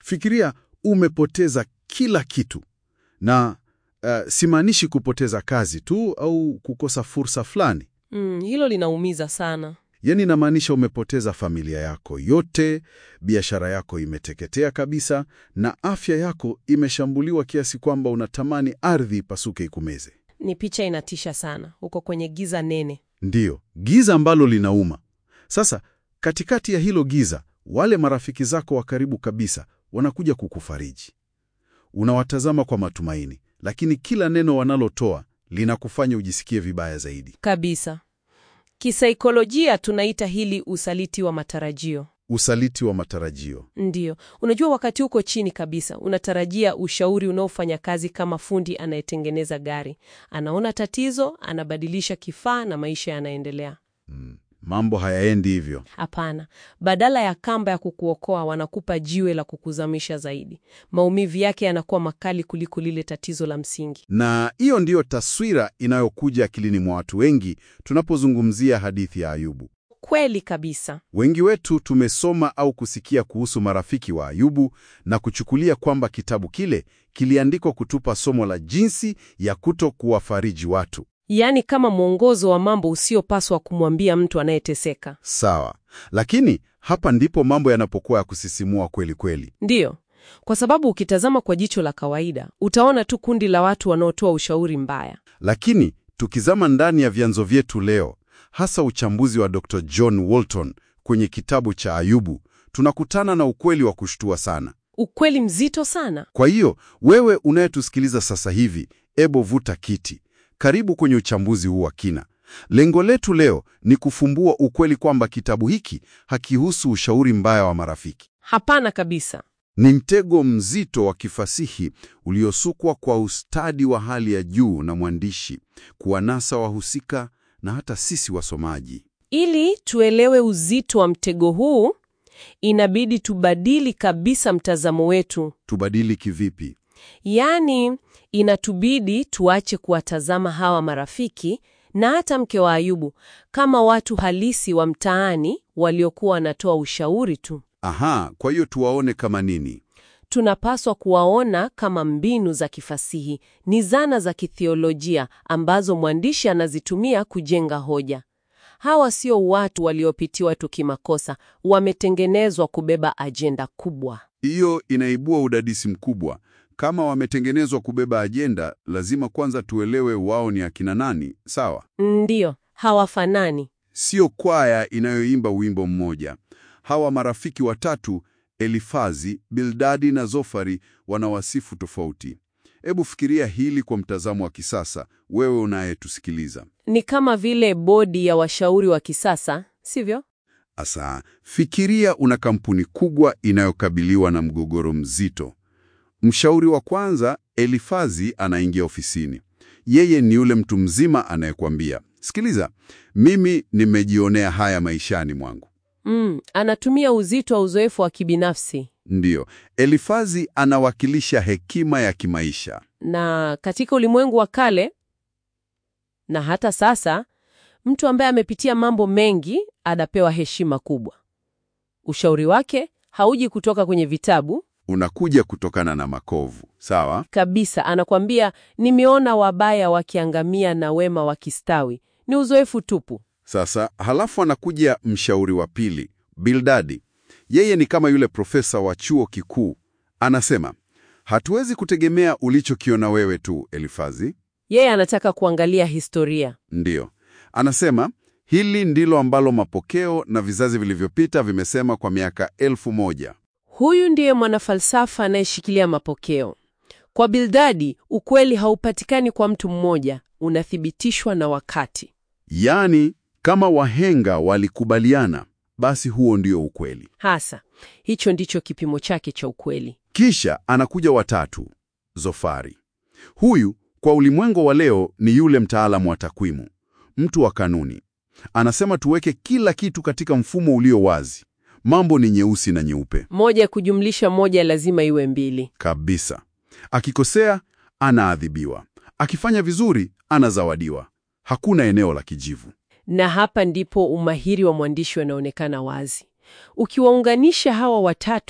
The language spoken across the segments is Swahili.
Fikiria umepoteza kila kitu. Na simaanishi kupoteza kazi tu au kukosa fursa fulani. Hilo linaumiza sana. Yaani inamaanisha umepoteza familia yako yote, biashara yako imeteketea kabisa, na afya yako imeshambuliwa kiasi kwamba unatamani ardhi ipasuke ikumeze. Ni picha inatisha sana. Uko kwenye giza nene. Ndiyo, giza ambalo linauma. Sasa, katikati ya hilo giza, wale marafiki zako wa karibu kabisa wanakuja kukufariji. Unawatazama kwa matumaini, lakini kila neno wanalotoa linakufanya ujisikie vibaya zaidi. Kabisa. Kisaikolojia tunaita hili usaliti wa matarajio. Usaliti wa matarajio. Ndiyo. Unajua wakati uko chini kabisa, unatarajia ushauri unaofanya kazi kama fundi anayetengeneza gari. Anaona tatizo, anabadilisha kifaa na maisha yanaendelea. Mambo hayaendi hivyo. Hapana. Badala ya kamba ya kukuokoa, wanakupa jiwe la kukuzamisha zaidi. Maumivu yake yanakuwa makali kuliko lile tatizo la msingi. Na hiyo ndiyo taswira inayokuja akilini mwa watu wengi tunapozungumzia hadithi ya Ayubu. Kweli kabisa. Wengi wetu tumesoma au kusikia kuhusu marafiki wa Ayubu na kuchukulia kwamba kitabu kile kiliandikwa kutupa somo la jinsi ya kutokuwafariji watu. Yaani kama mwongozo wa mambo usiopaswa kumwambia mtu anayeteseka. Sawa. Lakini hapa ndipo mambo yanapokuwa ya kusisimua kweli kweli. Ndiyo. Kwa sababu ukitazama kwa jicho la kawaida, utaona tu kundi la watu wanaotoa ushauri mbaya. Lakini tukizama ndani ya vyanzo vyetu leo, hasa uchambuzi wa Dr. John Walton kwenye kitabu cha Ayubu, tunakutana na ukweli wa kushtua sana. Ukweli mzito sana. Kwa hiyo, wewe unayetusikiliza sasa hivi, ebo vuta kiti. Karibu kwenye uchambuzi huu wa kina. Lengo letu leo ni kufumbua ukweli kwamba kitabu hiki hakihusu ushauri mbaya wa marafiki. Hapana kabisa. Ni mtego mzito wa kifasihi uliosukwa kwa ustadi wa hali ya juu na mwandishi, kuwanasa wahusika na hata sisi wasomaji. Ili tuelewe uzito wa mtego huu, inabidi tubadili kabisa mtazamo wetu. Tubadili kivipi? Yaani, inatubidi tuache kuwatazama hawa marafiki na hata mke wa Ayubu kama watu halisi wa mtaani waliokuwa wanatoa ushauri tu. Aha, kwa hiyo tuwaone kama nini? Tunapaswa kuwaona kama mbinu za kifasihi, ni zana za kithiolojia ambazo mwandishi anazitumia kujenga hoja. Hawa sio watu waliopitiwa tu kimakosa, wametengenezwa kubeba ajenda kubwa. Hiyo inaibua udadisi mkubwa. Kama wametengenezwa kubeba ajenda, lazima kwanza tuelewe wao ni akina nani, sawa? Ndiyo, hawafanani. Sio kwaya inayoimba wimbo mmoja. Hawa marafiki watatu, Elifazi, Bildadi na Zofari, wanawasifu tofauti. Hebu fikiria hili kwa mtazamo wa kisasa, wewe unayetusikiliza. Ni kama vile bodi ya washauri wa kisasa, sivyo? Asa, fikiria una kampuni kubwa inayokabiliwa na mgogoro mzito. Mshauri wa kwanza, Elifazi, anaingia ofisini. Yeye ni yule mtu mzima anayekwambia, sikiliza, mimi nimejionea haya maishani mwangu. Anatumia uzito wa uzoefu wa kibinafsi. Ndiyo, Elifazi anawakilisha hekima ya kimaisha. Na katika ulimwengu wa kale, na hata sasa, mtu ambaye amepitia mambo mengi anapewa heshima kubwa. Ushauri wake hauji kutoka kwenye vitabu. Unakuja kutokana na makovu, sawa? Kabisa, anakwambia nimeona wabaya wakiangamia na wema wakistawi. Ni uzoefu tupu. Sasa, halafu anakuja mshauri wa pili, Bildadi. Yeye ni kama yule profesa wa chuo kikuu. Anasema, hatuwezi kutegemea ulichokiona wewe tu, Elifazi. Yeye anataka kuangalia historia. Ndiyo. Anasema, hili ndilo ambalo mapokeo na vizazi vilivyopita vimesema kwa miaka 1000. Huyu ndiye mwanafalsafa anayeshikilia mapokeo. Kwa Bildadi, ukweli haupatikani kwa mtu mmoja, unathibitishwa na wakati. Yaani, kama wahenga walikubaliana, basi huo ndio ukweli. Hasa, hicho ndicho kipimo chake cha ukweli. Kisha anakuja watatu, Zofari. Huyu kwa ulimwengu wa leo ni yule mtaalamu wa takwimu, mtu wa kanuni. Anasema tuweke kila kitu katika mfumo ulio wazi. Mambo ni nyeusi na nyeupe. 1+1 lazima iwe 2. Kabisa. Akikosea, anaadhibiwa. Akifanya vizuri, anazawadiwa. Hakuna eneo la kijivu. Na hapa ndipo umahiri wa mwandishi unaonekana wazi. Ukiwaunganisha hawa watatu,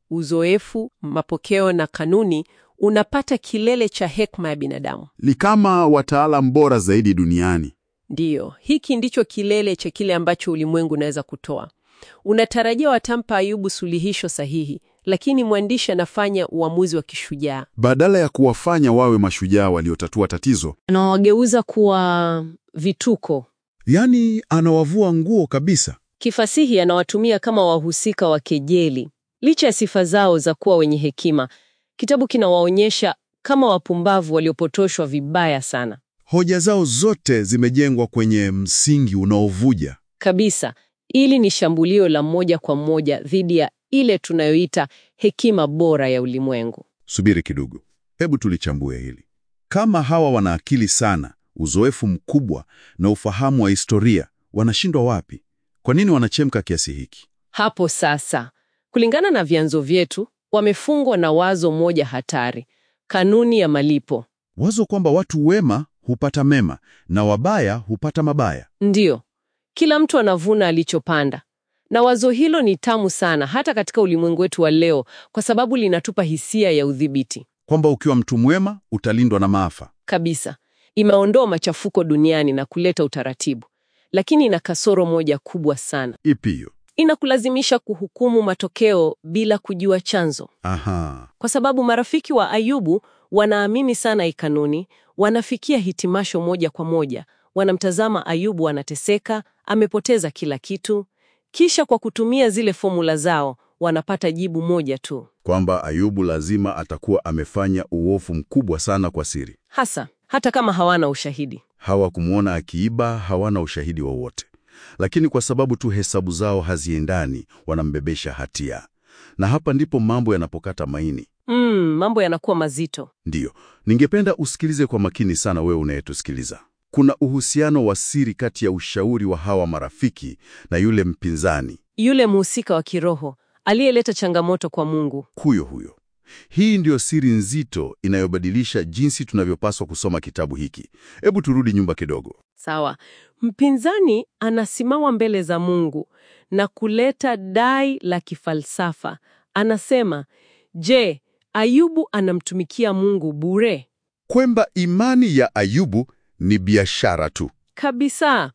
uzoefu, mapokeo na kanuni, unapata kilele cha hekima ya binadamu. Ni kama wataalam bora zaidi duniani. Ndiyo, hiki ndicho kilele cha kile ambacho ulimwengu unaweza kutoa. Unatarajia watampa Ayubu suluhisho sahihi, lakini mwandishi anafanya uamuzi wa kishujaa. Badala ya kuwafanya wawe mashujaa waliotatua tatizo, Anawageuza kuwa vituko. yaani anawavua nguo kabisa. Kifasihi anawatumia kama wahusika wa kejeli. Licha ya sifa zao za kuwa wenye hekima, kitabu kinawaonyesha kama wapumbavu waliopotoshwa vibaya sana. Hoja zao zote zimejengwa kwenye msingi unaovuja. Kabisa, ili ni shambulio la moja kwa moja dhidi ya ile tunayoita hekima bora ya ulimwengu. Subiri kidogo. Hebu tulichambue hili. Kama hawa wana akili sana, uzoefu mkubwa na ufahamu wa historia, wanashindwa wapi? Kwa nini wanachemka kiasi hiki? Hapo sasa, kulingana na vyanzo vyetu, wamefungwa na wazo moja hatari, kanuni ya malipo. Wazo kwamba watu wema hupata mema na wabaya hupata mabaya. Ndiyo, kila mtu anavuna alichopanda. Na wazo hilo ni tamu sana hata katika ulimwengu wetu wa leo, kwa sababu linatupa hisia ya udhibiti. Kwamba ukiwa mtu mwema utalindwa na maafa. Kabisa. Imeondoa machafuko duniani na kuleta utaratibu. Lakini ina kasoro moja kubwa sana. Ipi hiyo? Inakulazimisha kuhukumu matokeo bila kujua chanzo. Aha. Kwa sababu marafiki wa Ayubu wanaamini sana hii kanuni, wanafikia hitimisho moja kwa moja. Wanamtazama Ayubu anateseka, amepoteza kila kitu. Kisha kwa kutumia zile fomula zao, wanapata jibu moja tu. Kwamba Ayubu lazima atakuwa amefanya uovu mkubwa sana kwa siri. Hasa, hata kama hawana ushahidi. Hawakumuona akiiba, hawana ushahidi wowote. Lakini kwa sababu tu hesabu zao haziendani, wanambebesha hatia. Na hapa ndipo mambo yanapokata maini. Mambo yanakuwa mazito. Ndiyo, ningependa usikilize kwa makini sana wewe unayetusikiliza. Kuna uhusiano wa siri kati ya ushauri wa hawa marafiki na yule mpinzani. Yule mhusika wa kiroho, aliyeleta changamoto kwa Mungu. Huyo. Hii ndiyo siri nzito inayobadilisha jinsi tunavyopaswa kusoma kitabu hiki. Hebu turudi nyumba kidogo. Sawa. Mpinzani anasimama mbele za Mungu na kuleta dai la kifalsafa. Anasema, je, Ayubu anamtumikia Mungu bure? Kwamba imani ya Ayubu ni biashara tu. Kabisa.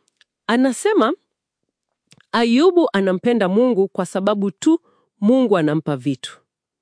Anasema, Ayubu anampenda Mungu kwa sababu tu Mungu anampa vitu,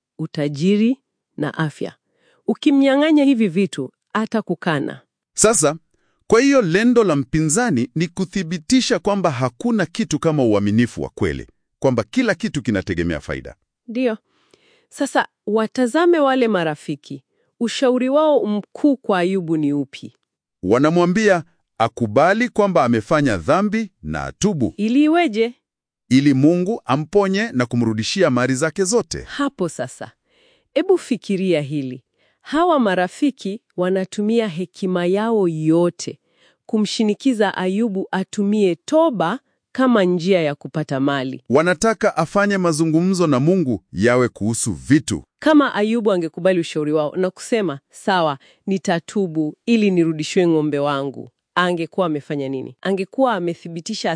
utajiri na afya. Ukimnyang'anya hivi vitu, atakukana. Sasa, kwa hiyo lendo la mpinzani ni kuthibitisha kwamba hakuna kitu kama uaminifu wa kweli, kwamba kila kitu kinategemea faida. Ndiyo. Sasa watazame wale marafiki. Ushauri wao mkuu kwa Ayubu ni upi? Wanamwambia akubali kwamba amefanya dhambi na atubu. Ili iweje? Ili Mungu amponye na kumrudishia mali zake zote. Hapo sasa, ebu fikiria hili. Hawa marafiki wanatumia hekima yao yote kumshinikiza Ayubu atumie toba kama njia ya kupata mali. Wanataka afanye mazungumzo na Mungu yawe kuhusu vitu. Kama Ayubu angekubali ushauri wao na kusema, sawa, nitatubu ili nirudishwe ng'ombe wangu, angekuwa amefanya nini? Angekuwa amethibitisha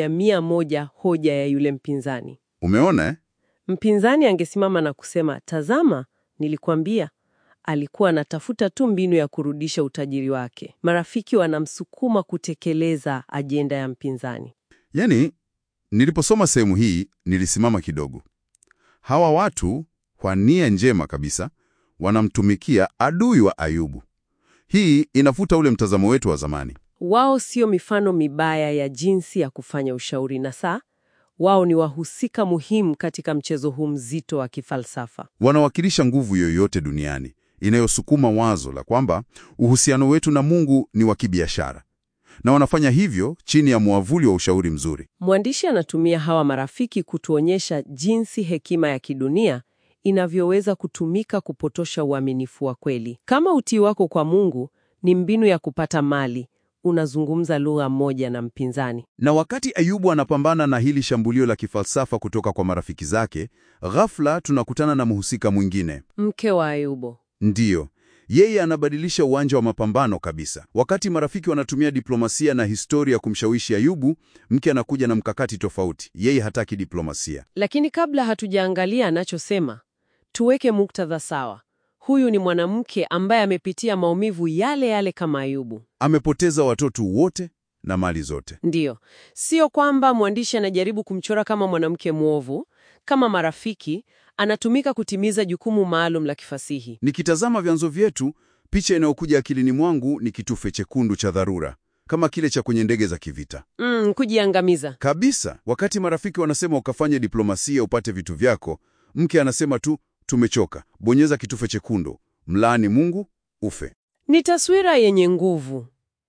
100% hoja ya yule mpinzani. Umeona eh? Mpinzani angesimama na kusema, tazama, nilikuambia. Alikuwa anatafuta tu mbinu ya kurudisha utajiri wake. Marafiki wanamsukuma kutekeleza ajenda ya mpinzani. Yaani, niliposoma sehemu hii, nilisimama kidogo. Hawa watu, kwa nia njema kabisa, wanamtumikia adui wa Ayubu. Hii inafuta ule mtazamo wetu wa zamani. Wao sio mifano mibaya ya jinsi ya kufanya ushauri na saa. Wao ni wahusika muhimu katika mchezo huu mzito wa kifalsafa. Wanawakilisha nguvu yoyote duniani inayosukuma wazo la kwamba uhusiano wetu na Mungu ni wa kibiashara. Na wanafanya hivyo chini ya mwavuli wa ushauri mzuri. Mwandishi anatumia hawa marafiki kutuonyesha jinsi hekima ya kidunia inavyoweza kutumika kupotosha uaminifu wa kweli. Kama utii wako kwa Mungu ni mbinu ya kupata mali, unazungumza lugha moja na mpinzani. Na wakati Ayubu anapambana na hili shambulio la kifalsafa kutoka kwa marafiki zake, ghafla tunakutana na mhusika mwingine. Mke wa Ayubu. Ndiyo, Yeye anabadilisha uwanja wa mapambano kabisa. Wakati marafiki wanatumia diplomasia na historia kumshawishi Ayubu, mke anakuja na mkakati tofauti. Yeye hataki diplomasia. Lakini kabla hatujaangalia anachosema, tuweke muktadha sawa. Huyu ni mwanamke ambaye amepitia maumivu yale yale kama Ayubu. Amepoteza watoto wote na mali zote. Ndiyo, sio kwamba mwandishi anajaribu kumchora kama mwanamke mwovu. Kama marafiki, anatumika kutimiza jukumu maalum la kifasihi. Nikitazama vyanzo vyetu, picha inayokuja akilini mwangu ni kitufe chekundu cha dharura, kama kile cha kwenye ndege za kivita. Kujiangamiza. Kabisa, wakati marafiki wanasema ukafanye diplomasia upate vitu vyako, mke anasema tu, tumechoka, bonyeza kitufe chekundu, mlaani Mungu, ufe. Ni taswira yenye nguvu.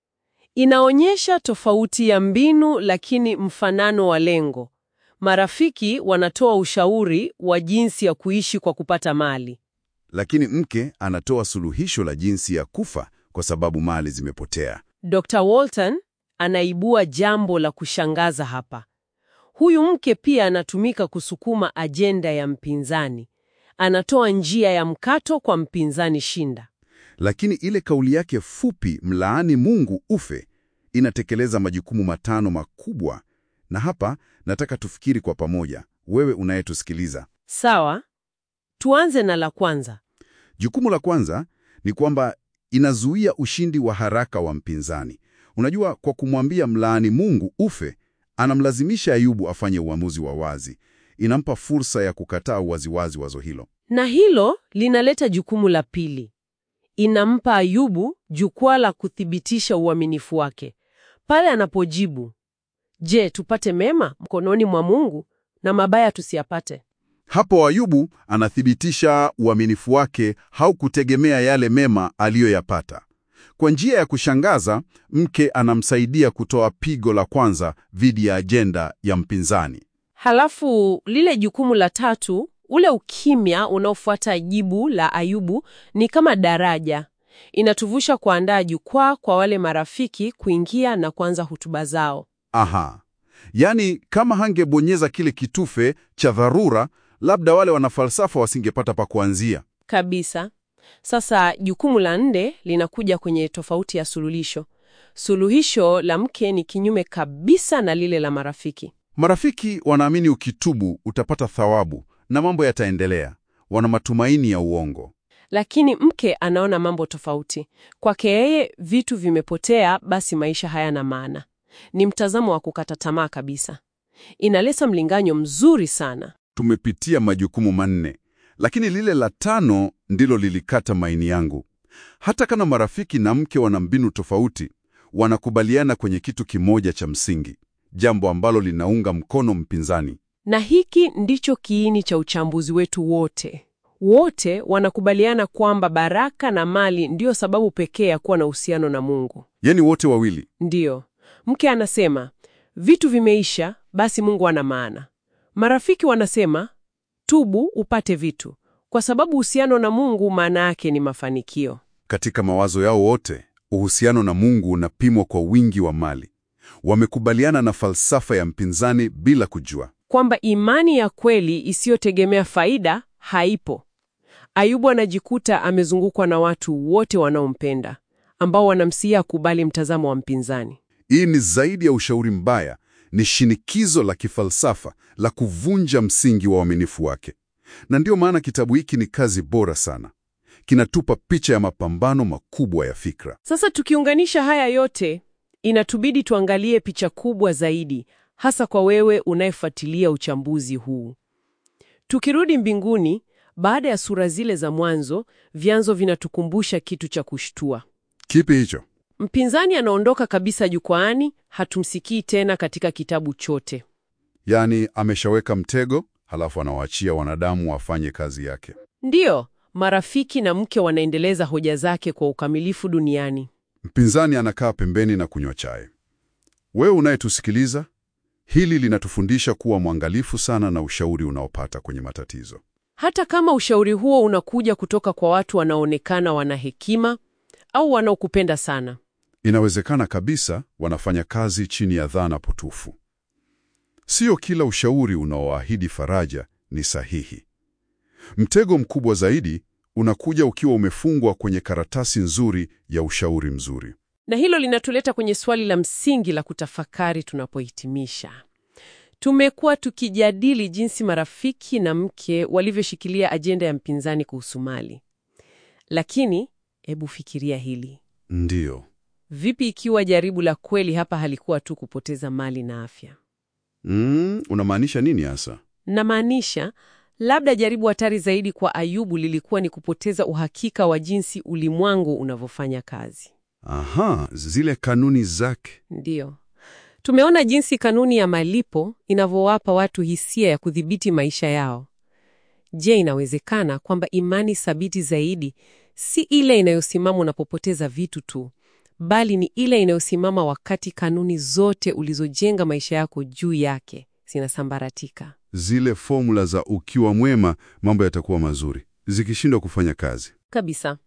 Inaonyesha tofauti ya mbinu lakini mfanano wa lengo. Marafiki wanatoa ushauri wa jinsi ya kuishi kwa kupata mali. Lakini mke anatoa suluhisho la jinsi ya kufa kwa sababu mali zimepotea. Dr. Walton anaibua jambo la kushangaza hapa. Huyu mke pia anatumika kusukuma ajenda ya mpinzani. Anatoa njia ya mkato kwa mpinzani shinda. Lakini ile kauli yake fupi, mlaani Mungu ufe, inatekeleza majukumu matano makubwa. Na hapa nataka tufikiri kwa pamoja, wewe unayetusikiliza. Sawa, tuanze na la kwanza. Jukumu la kwanza ni kwamba inazuia ushindi wa haraka wa mpinzani. Unajua, kwa kumwambia mlaani Mungu ufe, anamlazimisha Ayubu afanye uamuzi wa wazi. Inampa fursa ya kukataa waziwazi wazo hilo. Na hilo linaleta jukumu la pili. Inampa Ayubu jukwaa la kuthibitisha uaminifu wake. Pale anapojibu, je, tupate mema mkononi mwa Mungu na mabaya tusiyapate? Hapo Ayubu anathibitisha uaminifu wake, haukutegemea yale mema aliyoyapata. Kwa njia ya kushangaza, mke anamsaidia kutoa pigo la kwanza dhidi ya ajenda ya mpinzani. Halafu lile jukumu la tatu, ule ukimya unaofuata jibu la Ayubu, ni kama daraja. Inatuvusha kuandaa jukwaa kwa wale marafiki kuingia na kuanza hotuba zao. Aha. Yaani, kama hangebonyeza kile kitufe cha dharura, labda wale wanafalsafa wasingepata pa kuanzia. Kabisa. Sasa jukumu la 4 linakuja kwenye tofauti ya suluhisho. Suluhisho la mke ni kinyume kabisa na lile la marafiki. Marafiki wanaamini ukitubu utapata thawabu na mambo yataendelea. Wana matumaini ya uongo. Lakini mke anaona mambo tofauti. Kwake yeye, vitu vimepotea, basi maisha hayana maana. Ni mtazamo wa kukata tamaa kabisa. Inaleta mlinganyo mzuri sana. Tumepitia majukumu 4, lakini lile la 5 ndilo lilikata maini yangu. Hata kama marafiki na mke wana mbinu tofauti, wanakubaliana kwenye kitu kimoja cha msingi, jambo ambalo linaunga mkono mpinzani. Na hiki ndicho kiini cha uchambuzi wetu wote. Wote wanakubaliana kwamba baraka na mali ndiyo sababu pekee ya kuwa na uhusiano na Mungu. Yaani wote wawili. Ndiyo. Mke anasema, vitu vimeisha, basi Mungu ana maana. Marafiki wanasema, tubu upate vitu, kwa sababu uhusiano na Mungu maana yake ni mafanikio. Katika mawazo yao wote, uhusiano na Mungu unapimwa kwa wingi wa mali. Wamekubaliana na falsafa ya mpinzani bila kujua kwamba imani ya kweli isiyotegemea faida haipo. Ayubu anajikuta amezungukwa na watu wote wanaompenda, ambao wanamsihi kubali mtazamo wa mpinzani. Hii ni zaidi ya ushauri mbaya, ni shinikizo la kifalsafa la kuvunja msingi wa uaminifu wake. Na ndio maana kitabu hiki ni kazi bora sana. Kinatupa picha ya mapambano makubwa ya fikra. Sasa tukiunganisha haya yote, inatubidi tuangalie picha kubwa zaidi, hasa kwa wewe unayefuatilia uchambuzi huu. Tukirudi mbinguni, baada ya sura zile za mwanzo, vyanzo vinatukumbusha kitu cha kushtua. Kipi hicho? Mpinzani anaondoka kabisa jukwaani, hatumsikii tena katika kitabu chote. Yaani ameshaweka mtego, halafu anawaachia wanadamu wafanye kazi yake. Ndiyo, marafiki na mke wanaendeleza hoja zake kwa ukamilifu duniani. Mpinzani anakaa pembeni na kunywa chai. Wewe unayetusikiliza, hili linatufundisha kuwa mwangalifu sana na ushauri unaopata kwenye matatizo. Hata kama ushauri huo unakuja kutoka kwa watu wanaonekana wana hekima au wanaokupenda sana. Inawezekana kabisa wanafanya kazi chini ya dhana potofu. Sio kila ushauri unaoahidi faraja ni sahihi. Mtego mkubwa zaidi unakuja ukiwa umefungwa kwenye karatasi nzuri ya ushauri mzuri. Na hilo linatuleta kwenye swali la msingi la kutafakari tunapohitimisha. Tumekuwa tukijadili jinsi marafiki na mke walivyoshikilia ajenda ya mpinzani kuhusu mali. Lakini, hebu fikiria hili. Ndiyo. Vipi ikiwa jaribu la kweli hapa halikuwa tu kupoteza mali na afya? Unamaanisha nini hasa? Namaanisha, labda jaribu hatari zaidi kwa Ayubu lilikuwa ni kupoteza uhakika wa jinsi ulimwengu unavyofanya kazi. Aha, zile kanuni zake. Ndiyo. Tumeona jinsi kanuni ya malipo inavyowapa watu hisia ya kudhibiti maisha yao. Je, inawezekana kwamba imani thabiti zaidi si ile inayosimama unapopoteza vitu tu, bali ni ile inayosimama wakati kanuni zote ulizojenga maisha yako juu yake zinasambaratika? Zile formula za ukiwa mwema mambo yatakuwa mazuri, zikishindwa kufanya kazi Kabisa.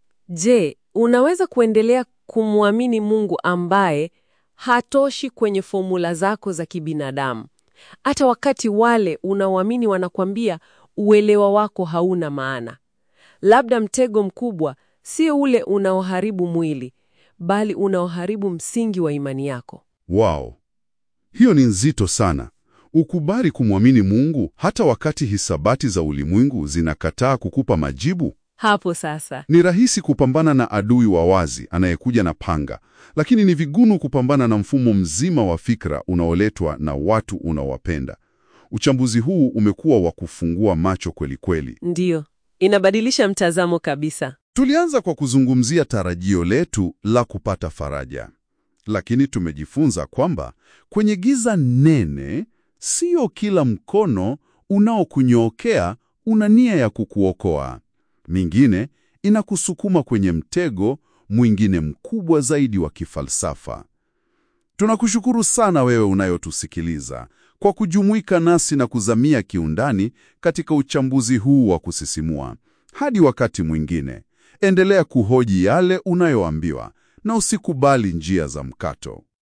Je, unaweza kuendelea kumwamini Mungu ambaye hatoshi kwenye formula zako za kibinadamu, hata wakati wale unaoamini wanakwambia uelewa wako hauna maana? Labda mtego mkubwa sio ule unaoharibu mwili, bali unaoharibu msingi wa imani yako. Wow, hiyo ni nzito sana. Ukubali kumwamini Mungu hata wakati hisabati za ulimwengu zinakataa kukupa majibu. Hapo sasa Ni rahisi kupambana na adui wa wazi anayekuja na panga, lakini ni vigumu kupambana na mfumo mzima wa fikra unaoletwa na watu unaowapenda. Uchambuzi huu umekuwa wa kufungua macho kweli kweli. ndiyo, inabadilisha mtazamo kabisa. Tulianza kwa kuzungumzia tarajio letu la kupata faraja, lakini tumejifunza kwamba kwenye giza nene, sio kila mkono unaokunyookea una nia ya kukuokoa. Mingine inakusukuma kwenye mtego mwingine mkubwa zaidi wa kifalsafa. Tunakushukuru sana wewe unayotusikiliza kwa kujumuika nasi na kuzamia kiundani katika uchambuzi huu wa kusisimua. Hadi wakati mwingine, endelea kuhoji yale unayoambiwa na usikubali njia za mkato.